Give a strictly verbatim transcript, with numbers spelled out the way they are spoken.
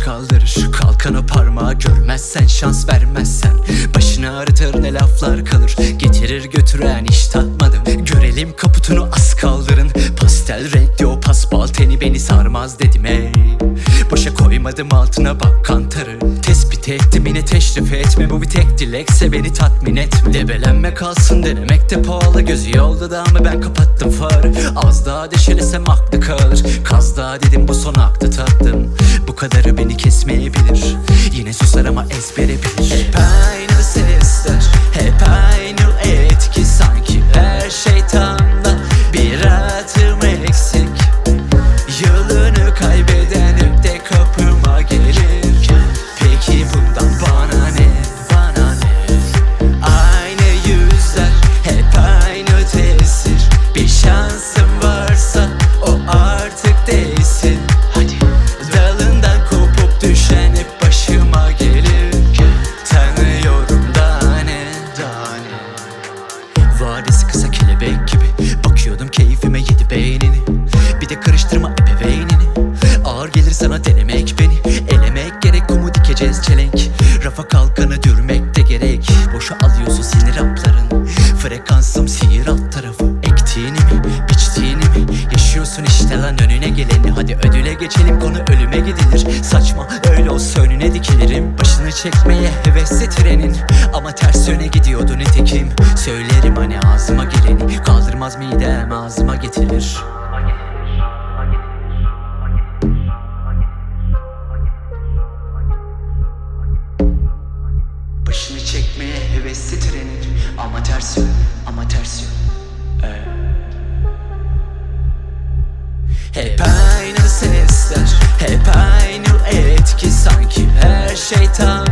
kaldırır. Kalkan o parmağı görmezsen, şans vermezsen başını ağrıtır, ne laflar kalır. Getirir götüren hiç tatmadım. Görelim kaputunu, az kaldırın. Pastel renkli o paspal teni beni sarmaz dedim ey. Boşa koymadım altına bak kantarı. Tespit ettim yine teşrif etme. Bu bir tek dilekse beni tatmin etme. Debelenme kalsın, denemek de pahalı. Gözü yolda da mı ben kapattım farı. Az daha deşelesem aklı kalır. Kaz daha dedim bu son aktı tattım. Bu kadarı beni kesmeyebilir. Yine susar ama ezbere bilir. Hep aynı sesler, hep aynı etki. Sanki her şey tam da bir adım eksik. Yolunu kaybeden hep de kapıma gelir. Peki bundan bana ne, bana ne? Aynı yüzler, hep aynı tesir. Bir şansım varsa o artık değilsin. Hadi. Dalından kopup düşen hep başıma gelir. Tanıyorum daha ne, daha ne? Vadesi kısa kelebek gibi bakıyordum keyfime, yedi beynini. Bir de karıştırma ebeveynini. Ağır gelir sana denemek beni. Elemek gerek, kumu dikeceğiz çelenk. Rafa kalkanı dürmek de gerek. Boşa alıyorsun sinir hapların. Frekansım sihir alt tarafı. Ektiğini mi, biçtiğini mi? Yaşıyorsun işte lan önüne geleni. Hadi ödüle geçelim, konu ölüme gidilir. Saçma öyle olsa önüne dikilirim. Başını çekmeye hevesli trenin. Ama ters yöne gidiyordu nitekim. Söylerim hani ağzıma geleni. Kaldırmaz midem ağzıma getirir. Başını çekmeye hevesli trenin. Ama ters yön, ama ters yön. ee. Hep aynı sesler, hep aynı etki. Sanki her şey tam